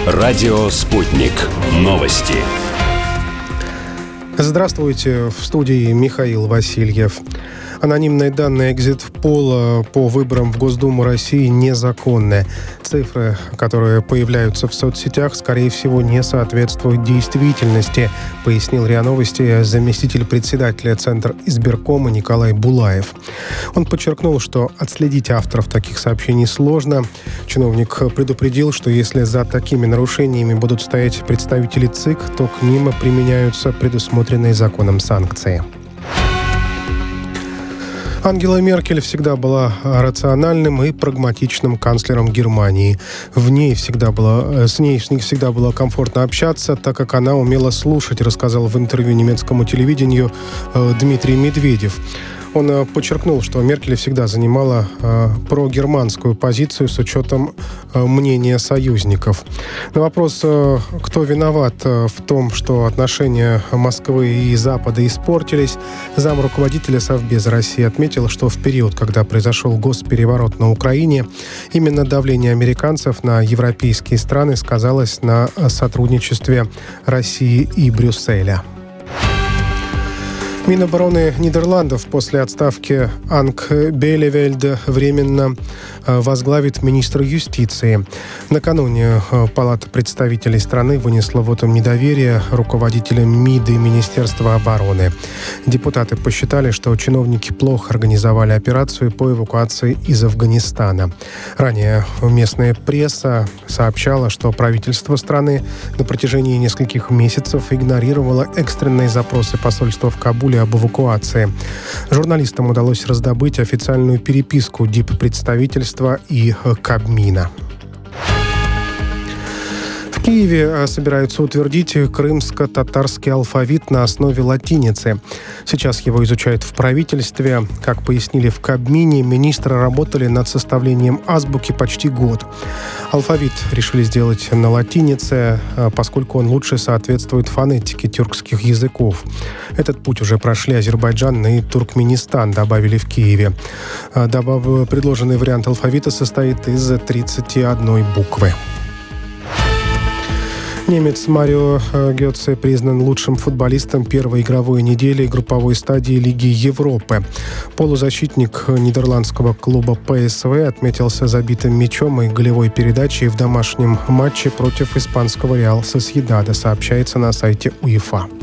Радио «Спутник». Новости. Здравствуйте, в студии Михаил Васильев. Анонимные данные экзит-пола по выборам в Госдуму России незаконны. Цифры, которые появляются в соцсетях, скорее всего, не соответствуют действительности, пояснил РИА Новости заместитель председателя Центра избиркома Николай Булаев. Он подчеркнул, что отследить авторов таких сообщений сложно. Чиновник предупредил, что если за такими нарушениями будут стоять представители ЦИК, то к ним применяются предусмотренные законом санкции. Ангела Меркель всегда была рациональным и прагматичным канцлером Германии. С ней всегда было комфортно общаться, так как она умела слушать, рассказал в интервью немецкому телевидению Дмитрий Медведев. Он подчеркнул, что Меркель всегда занимала прогерманскую позицию с учетом мнения союзников. На вопрос, кто виноват в том, что отношения Москвы и Запада испортились, замруководителя Совбеза России отметил, что в период, когда произошел госпереворот на Украине, именно давление американцев на европейские страны сказалось на сотрудничестве России и Брюсселя. Минобороны Нидерландов после отставки Анк Белевельд временно возглавит министр юстиции. Накануне Палата представителей страны вынесла вотум недоверия руководителям МИД и Министерства обороны. Депутаты посчитали, что чиновники плохо организовали операцию по эвакуации из Афганистана. Ранее местная пресса сообщала, что правительство страны на протяжении нескольких месяцев игнорировало экстренные запросы посольства в Кабуле об эвакуации. Журналистам удалось раздобыть официальную переписку диппредставительства и Кабмина. В Киеве собираются утвердить крымско-татарский алфавит на основе латиницы. Сейчас его изучают в правительстве. Как пояснили в Кабмине, министры работали над составлением азбуки почти год. Алфавит решили сделать на латинице, поскольку он лучше соответствует фонетике тюркских языков. Этот путь уже прошли Азербайджан и Туркменистан, добавили в Киеве. Предложенный вариант алфавита состоит из 31 буквы. Немец Марио Гётце признан лучшим футболистом первой игровой недели групповой стадии Лиги Европы. Полузащитник нидерландского клуба ПСВ отметился забитым мячом и голевой передачей в домашнем матче против испанского Реал Сосьедада, сообщается на сайте УЕФА.